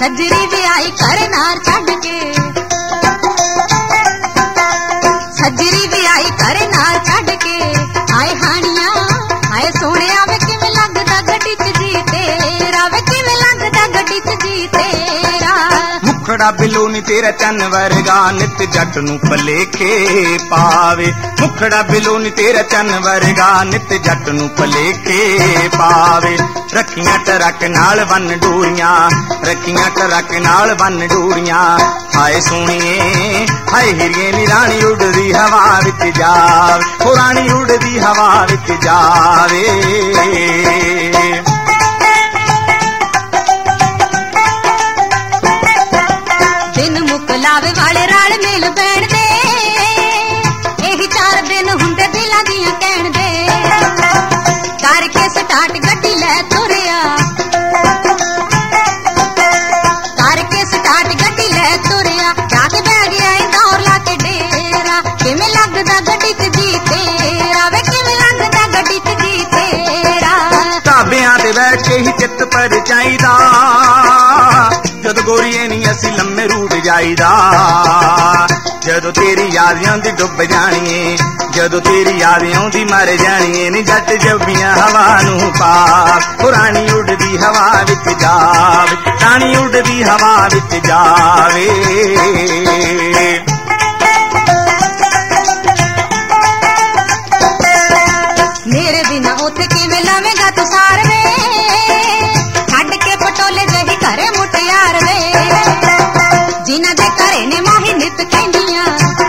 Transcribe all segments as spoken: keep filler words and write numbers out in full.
सजरी भी आई कर नार छड़ के, सजरी भी आई कर नार छड़ के। आए हानिया आए सोने वे किवें लगदा गड्डी च जी तेरा, वे किवें लगदा गड्डी च जी तेरा। मुखड़ा बिलो नी तेरा चन वर्गा नित जट नू भलेखे पावे, मुखड़ा बिलो नी तेरा चन वर्गा नित जट नू भलेखे पावे। रखियां टरक नाल बन डोरियां, रखियां टरक नाल बन डोरियां। हाय सोहणिए हाय हिरिए नी राणी उड़दी हवा विच जावे, ओ राणी उड़दी हवा विच जावे। दिन मुकलावे वाले राल मेल बैण दे, यही चार दिन हुंदे दिलां दियां कहण दे। करके स्टार्ट गड्डी लै तुरिया, करके स्टार्ट गड्डी लै तुरिया। जाके बह गया इंदौर लाके डेरा, किवें लगदा गड्डी च जी तेरा, वे किवें लगदा गड्डी च जी तेरा। ढाबियां ते बैठ के ही चित्त पर जाईदा, जद गोरीए नी असी लम्मे रूट जाईदा। जदों तेरी याद आउंदी डुब जाणीए, जदों तेरी याद आउंदी मर जाणीए। नी जट जब्बियां हवा नू पार, ओ राणी उड़दी हवा विच जावे, राणी उड़दी हवा विच जावे। मेरे बिना उथे किवें लवेगा तू सार वे, छड्ड के पटोले जही घरे मुटियार वे। जिन्हां दे घरे ने माही नित कहंदियां,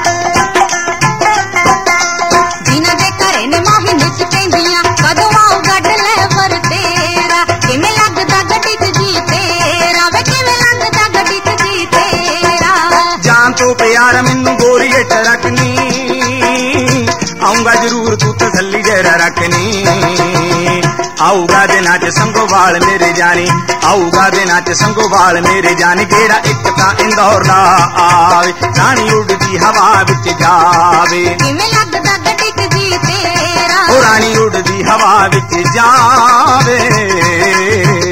जिन्हां दे घरे ने माही नित कहंदियां। कदों आऊं गड्ड ले वर तेरा, किवें लगदा गड्डी च जी तेरा, वे किवें लगदा गड्डी च जी तेरा। जान तो प्यार मैनू गोरीए टरकनी, आऊंगा जरूर तू तसल्ली जरा रखनी। आऊगा दिनां च संगोवाल मेरे जानी, आऊगा दिनां च संगोवाल मेरे जानी। गेड़ा एक तां इंदौर दा आवे, राणी उड़दी हवा विच जावे। किवें लगदा गड्डी च जी तेरा, ओ राणी उड़दी हवा विच जावे।